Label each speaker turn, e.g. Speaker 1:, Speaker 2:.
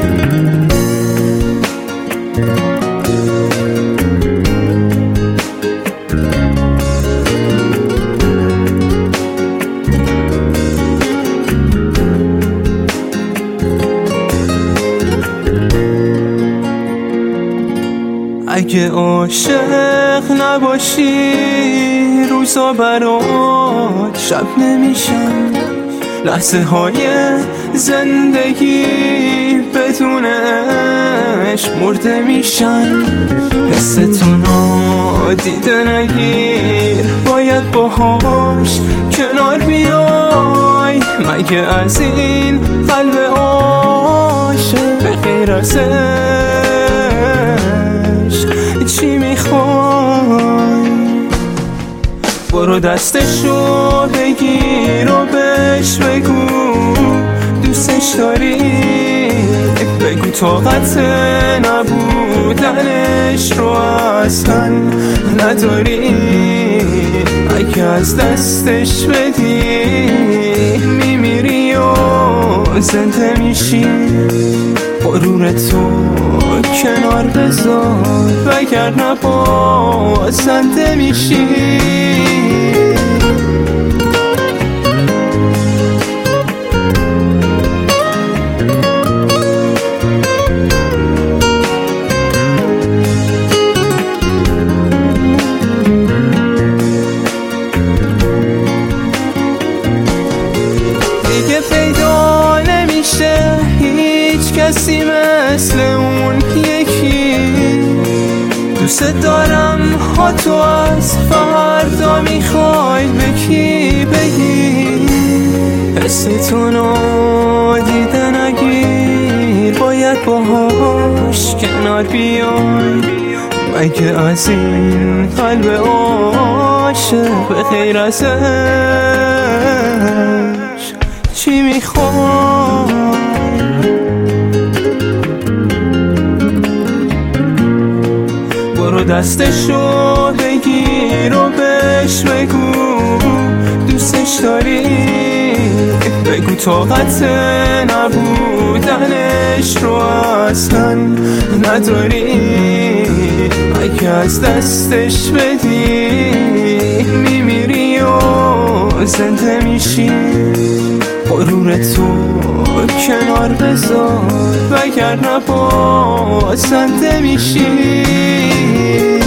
Speaker 1: اگه عاشق نباشی روزا برات شب نمیشن، لحظه های زندگی بدون عشق مرده میشن. حستو نادیده نگیر، باید باهاش کنار بیای. مگه از این قلب عاشق به غیر از چی میخوای؟ برو دستشو بگیر و بهش بگو دوستش داری، بگو طاقت نبودنش رو اصلا نداری. اگه از دستش بدی میمیری و زنده میشی. غرورتو کنار بذار وگرنه بازنده میشی. دیگه پیدا نمیشه هیچ کسی مثل اون یکی. دوست دارم ها تو از فردا میخوای به کی بگی؟ حس تو نادیده نگیر، باید باهاش کنار بیای. مگه از این قلب عاشق به غیر ازش چی میخوای؟ برو دستشو بگیر و بهش بگو دوستش داری، بگو طاقت نبودنش رو اصلا نداری. اگه از دستش بدی میمیری و زنده میشی. غرورتو کنار بذار وگرنه بازنده میشی.